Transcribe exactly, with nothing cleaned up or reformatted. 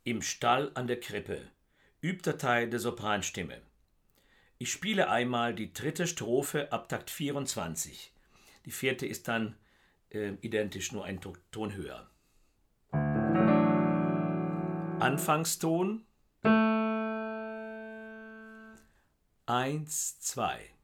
Im Stall an der Krippe. Übter Teil der Sopranstimme. Ich spiele einmal die dritte Strophe ab Takt vierundzwanzig. Die vierte ist dann äh, identisch, nur ein Ton höher. Anfangston. Eins, zwei.